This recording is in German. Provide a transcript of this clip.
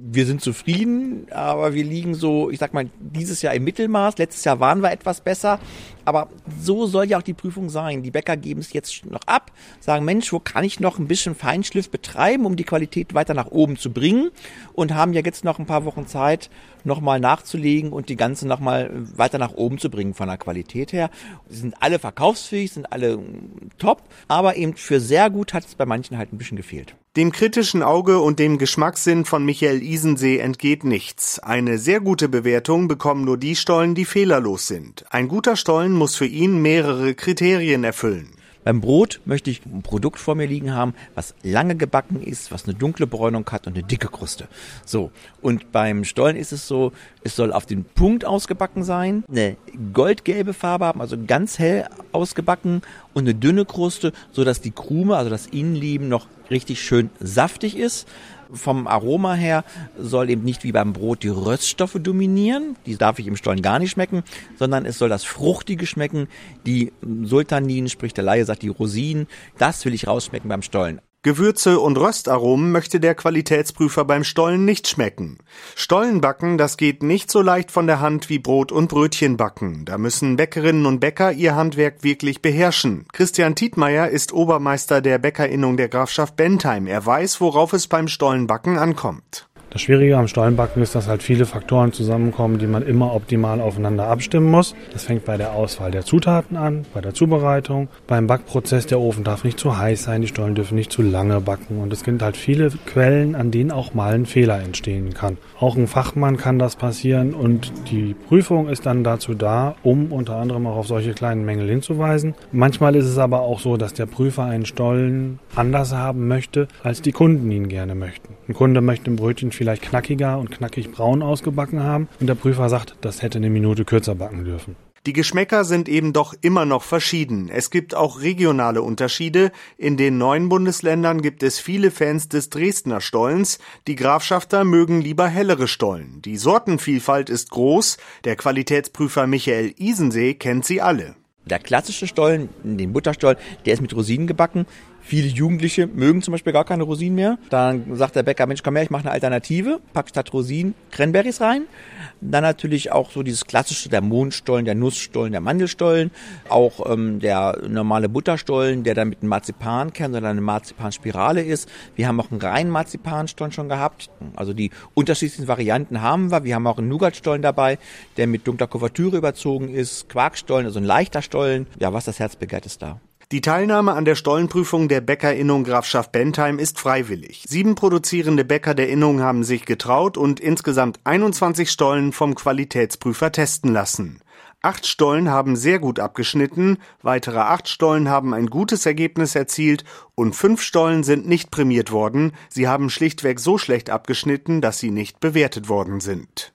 Wir sind zufrieden, aber wir liegen so, ich sag mal, dieses Jahr im Mittelmaß. Letztes Jahr waren wir etwas besser. Aber so soll ja auch die Prüfung sein. Die Bäcker geben es jetzt noch ab, sagen, Mensch, wo kann ich noch ein bisschen Feinschliff betreiben, um die Qualität weiter nach oben zu bringen? Und haben ja jetzt noch ein paar Wochen Zeit, nochmal nachzulegen und die ganze nochmal weiter nach oben zu bringen von der Qualität her. Sie sind alle verkaufsfähig, sind alle top, aber eben für sehr gut hat es bei manchen halt ein bisschen gefehlt. Dem kritischen Auge und dem Geschmackssinn von Michael Isensee entgeht nichts. Eine sehr gute Bewertung bekommen nur die Stollen, die fehlerlos sind. Ein guter Stollen muss für ihn mehrere Kriterien erfüllen. Beim Brot möchte ich ein Produkt vor mir liegen haben, was lange gebacken ist, was eine dunkle Bräunung hat und eine dicke Kruste. So. Und beim Stollen ist es so, es soll auf den Punkt ausgebacken sein, eine goldgelbe Farbe haben, also ganz hell ausgebacken und eine dünne Kruste, so dass die Krume, also das Innenleben noch richtig schön saftig ist. Vom Aroma her soll eben nicht wie beim Brot die Röststoffe dominieren, die darf ich im Stollen gar nicht schmecken, sondern es soll das Fruchtige schmecken, die Sultanin, sprich der Laie sagt die Rosinen, das will ich rausschmecken beim Stollen. Gewürze und Röstaromen möchte der Qualitätsprüfer beim Stollen nicht schmecken. Stollenbacken, das geht nicht so leicht von der Hand wie Brot- und Brötchenbacken. Da müssen Bäckerinnen und Bäcker ihr Handwerk wirklich beherrschen. Christian Tietmeyer ist Obermeister der Bäckerinnung der Grafschaft Bentheim. Er weiß, worauf es beim Stollenbacken ankommt. Das Schwierige am Stollenbacken ist, dass halt viele Faktoren zusammenkommen, die man immer optimal aufeinander abstimmen muss. Das fängt bei der Auswahl der Zutaten an, bei der Zubereitung, beim Backprozess. Der Ofen darf nicht zu heiß sein, die Stollen dürfen nicht zu lange backen. Und es gibt halt viele Quellen, an denen auch mal ein Fehler entstehen kann. Auch ein Fachmann kann das passieren und die Prüfung ist dann dazu da, um unter anderem auch auf solche kleinen Mängel hinzuweisen. Manchmal ist es aber auch so, dass der Prüfer einen Stollen anders haben möchte, als die Kunden ihn gerne möchten. Ein Kunde möchte ein Brötchen vielleicht knackiger und knackig braun ausgebacken haben und der Prüfer sagt, das hätte eine Minute kürzer backen dürfen. Die Geschmäcker sind eben doch immer noch verschieden. Es gibt auch regionale Unterschiede. In den 9 Bundesländern gibt es viele Fans des Dresdner Stollens. Die Grafschafter mögen lieber hellere Stollen. Die Sortenvielfalt ist groß. Der Qualitätsprüfer Michael Isensee kennt sie alle. Der klassische Stollen, den Butterstollen, der ist mit Rosinen gebacken. Viele Jugendliche mögen zum Beispiel gar keine Rosinen mehr. Dann sagt der Bäcker, Mensch, komm her, ich mache eine Alternative, pack statt Rosinen Cranberries rein. Dann natürlich auch so dieses klassische, der Mohnstollen, der Nussstollen, der Mandelstollen. Auch der normale Butterstollen, der dann mit einem Marzipankern oder einer Marzipanspirale ist. Wir haben auch einen reinen Marzipanstollen schon gehabt. Also die unterschiedlichsten Varianten haben wir. Wir haben auch einen Nougatstollen dabei, der mit dunkler Kuvertüre überzogen ist. Quarkstollen, also ein leichter Stollen. Ja, was das Herz begehrt, ist da. Die Teilnahme an der Stollenprüfung der Bäckerinnung Grafschaft Bentheim ist freiwillig. 7 produzierende Bäcker der Innung haben sich getraut und insgesamt 21 Stollen vom Qualitätsprüfer testen lassen. 8 Stollen haben sehr gut abgeschnitten, weitere 8 Stollen haben ein gutes Ergebnis erzielt und 5 Stollen sind nicht prämiert worden. Sie haben schlichtweg so schlecht abgeschnitten, dass sie nicht bewertet worden sind.